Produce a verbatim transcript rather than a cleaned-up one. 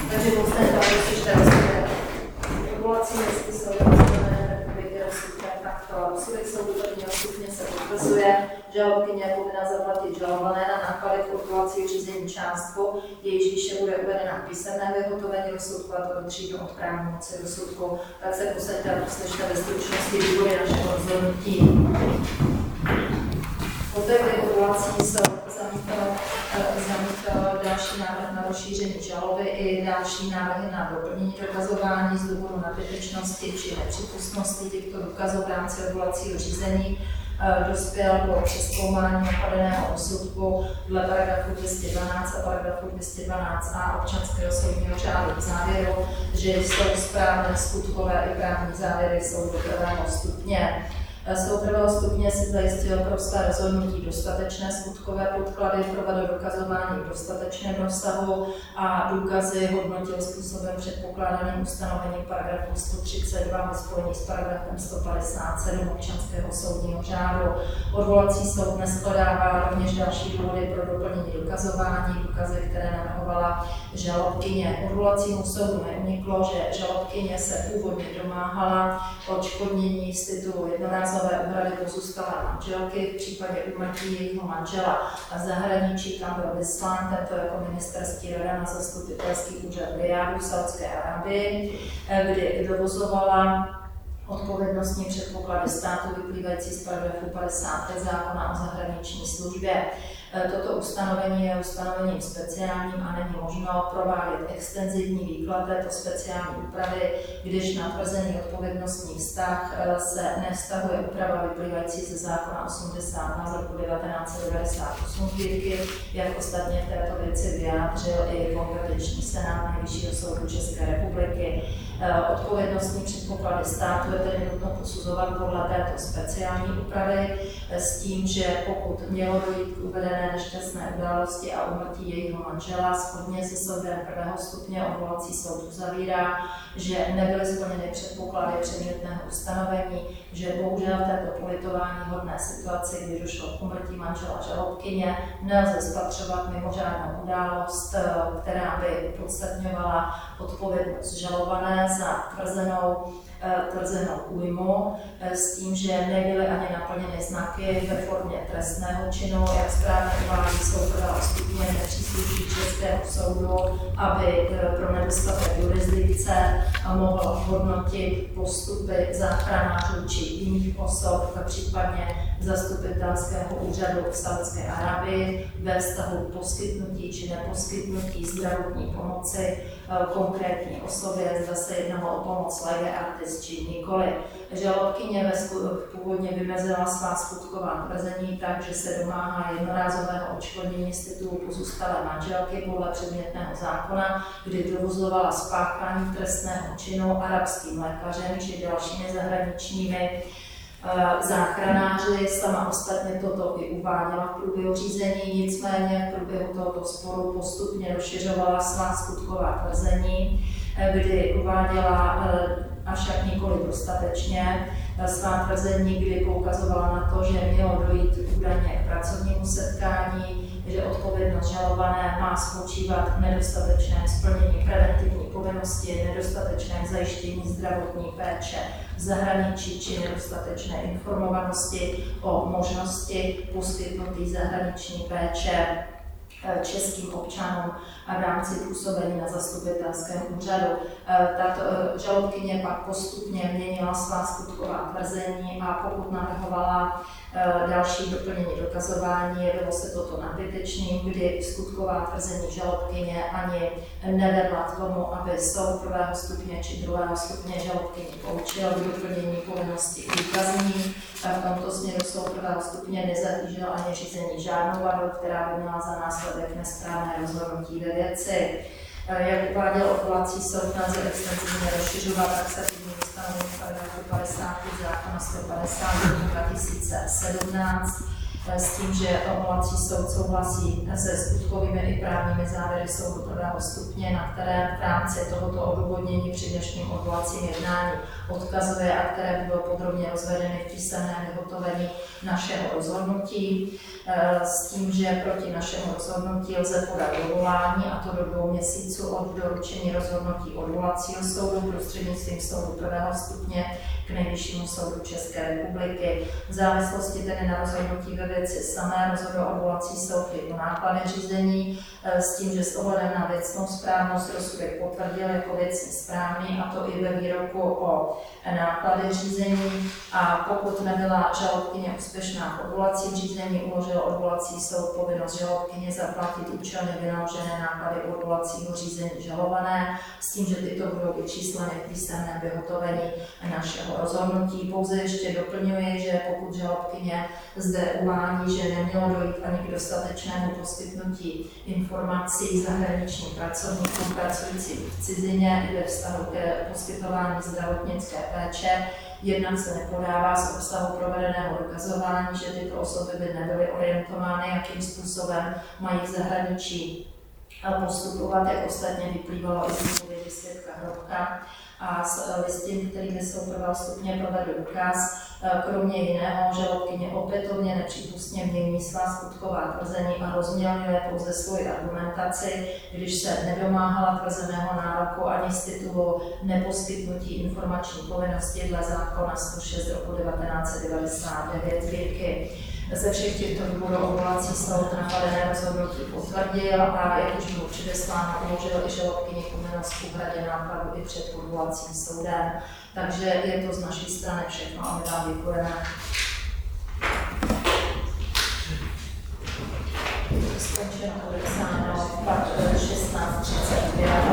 Takže podstatně odvolací listy jsou rozhodné republiky rozsudkem takto. Rozsudek soudu prvního stupně se potvrzuje, žalobkyně je povinna zaplatit žalované na náklady v odvolacího řízení částku, jejíž výše bude uvedena v písemném vyhotovení rozsudku a to do tří dnů od právní moci rozsudku. Tak se posaďte a poslyšte ve stručnosti vývody našeho rozhodnutí. Poté, kdy odvolací soud zamítl další návrh na rozšíření žaloby i další návrhy na doplnění dokazování z důvodu nadbytečnosti či nepřípustnosti těchto důkazů v rámci odvolacího řízení, dospěl do přezkoumání napadeného rozsudku dle paragrafu dvě stě dvanáct a paragrafu dvě stě dvanáct a občanského soudního řádu v závěru, že jsou správné skutkové i právní závěry soudu prvého stupně. Soud prvého stupně si zajistil pro své rozhodnutí dostatečné skutkové podklady, provedl dokazování v dostatečném rozsahu a důkazy hodnotil způsobem předpokládaným ustanovením paragrafu sto třicet dva ve spojení s paragrafem sto padesát sedm občanského soudního řádu. Odvolací soud neshledává rovněž další důvody pro doplnění dokazování, důkazy, které navrhovala žalobkyně. Odvolacímu soudu neuniklo, že žalobkyně se původně domáhala odškodnění z titulu jednorázové úhrady pozůstalé manželky v případě úmrtí jejího manžela a zahraničí, kam byl vyslán tento jako ministerský rada na zastupitelský úřad Rijádu v Saúdské Arábii, kdy dovozovala odpovědnostní předpoklady státu vyplývající z paragrafu padesát zákona o zahraniční službě. Toto ustanovení je ustanovením speciálním a není možno provádět extenzivní výklad této speciální úpravy, když na tvrzený odpovědnostní vztah se nevztahuje úprava vyplývající ze zákona osmdesát dva z roku devatenáct set devadesát osm Květky, jak ostatně v této věci vyjádřil i kompetenční senát Nejvyššího soudu České republiky. Odpovědnostní předpoklady státu je tedy nutno posuzovat podle této speciální úpravy s tím, že pokud mělo dojít k uvedené nešťastné události a úmrtí jejího manžela, shodně se soudem prvého stupně odvolací soud uzavírá, že nebyly splněny předpoklady předmětného ustanovení, že bohužel v této politování hodné situaci, kdy došlo k úmrtí manžela žalobkyně, nelze spatřovat mimořádnou událost, která by podstatňovala odpovědnost žalované za tvrzenou tvrzenou újmu s tím, že nebyly ani naplněny znaky ve formě trestného činu, jak správně uvádí soud prvého stupně, nepřísluší Českému soudu, aby pro nedostatek jurisdikce mohl hodnotit postupy záchranářů či jiných osob, případně zastupitelského úřadu v Saúdské Arábii ve vztahu k poskytnutí či neposkytnutí zdravotní pomoci konkrétní osobě, zda se jednalo o pomoc lege artis či nikoli. Žalobkyně původně vymezila svá skutková tvrzení tak, že se domáhá jednorázového odškodnění z titulu pozůstalé manželky podle předmětného zákona, kdy dovozovala spáchání trestného činu arabským lékařem či dalšími zahraničními záchranáři. Sama ostatně toto i uváděla v průběhu řízení, nicméně v průběhu tohoto sporu postupně rozšiřovala svá skutková tvrzení, kdy uváděla avšak nikoli dostatečně svá tvrzení, kdy poukazovala na to, že mělo dojít údajně k pracovnímu setkání, že odpovědnost žalované má spočívat v nedostatečném splnění preventivní povinnosti, nedostatečném zajištění zdravotní péče v zahraničí či nedostatečné informovanosti o možnosti poskytnutí zahraniční péče českým občanům a v rámci působení na zastupitelském úřadu. Tato žalobkyně pak postupně měnila svá skutková tvrzení a pokud navrhovala další doplnění dokazování, jevilo se toto nadbytečným, kdy skutková tvrzení žalobkyně ani nevedla k tomu, aby soud prvého stupně či druhého stupně žalobkyni poučil k doplnění povinnosti důkazní. V tomto směru soud prvého stupně nezatížil ani řízení žádnou vadu, která by měla za následek nesprávné rozhodnutí ve věci. Jak uváděl odvolací soud, nelze extenzivně rozšiřovat taxativní ustanovení paragrafu padesát zákona sto padesát dva tisíce sedmnáct, s tím, že odvolací soud souhlasí se skutkovými i právními závěry soudu prvého stupně, na které v rámci tohoto odůvodnění při dnešním odvolacím jednání odkazuje a které bylo podrobně rozvedeny v písemném vyhotovení našeho rozhodnutí, s tím, že proti našemu rozhodnutí lze podat odvolání, a to do dvou měsíců od doručení rozhodnutí odvolacího soudu prostřednictvím soudu prvého stupně k Nejvyššímu soudu České republiky. V závislosti tedy na rozhodnutí ve věci samé rozhodl odvolací soud o náklady řízení s tím, že s ohledem na věcnou správnost rozsudek potvrdil jako věcně správný, a to i ve výroku o náklady řízení, a pokud nebyla žalobkyně úspěšná v odvolacím řízení, uložil odvolací soud povinnost žalobkyně zaplatit účelně vynaložené náklady odvolacího řízení žalované, s tím, že tyto budou vyčísleny v písemném vyhotovení našeho rozhodnutí. Pouze ještě doplňuje, že pokud žalobkyně zde uvádí, že nemělo dojít ani k dostatečnému poskytnutí informací zahraničním pracovníkům pracujícím v cizině i ve vztahu k poskytování zdravotnické péče, jednak se nepodává z obsahu provedeného dokazování, že tyto osoby by nebyly orientovány, jakým způsobem mají v zahraničí postupovat, jak ostatně vyplývalo i z výpovědi svědka Hrobka, a s listin, kterými jsou prvého stupně provedl důkaz. Kromě jiného žalobkyně opětovně nepřípustně mění svá skutková tvrzení a rozmělňuje pouze svoji argumentaci, když se nedomáhala tvrzeného nároku ani z titulu neposkytnutí informační povinnosti dle zákona sto šest roku devatenáct set devadesát devět Sbírky. Ze všech těchto důvodů odvolací soud napadené rozhodnutí potvrdil a, jak už bylo předesláno, uložil i žalobkyni povinnost k úhradě nákladů i před odvolacím soudem. Takže je to z naší strany všechno a my vám děkujeme. Skončeno podepsáno šestnáct třicet pět.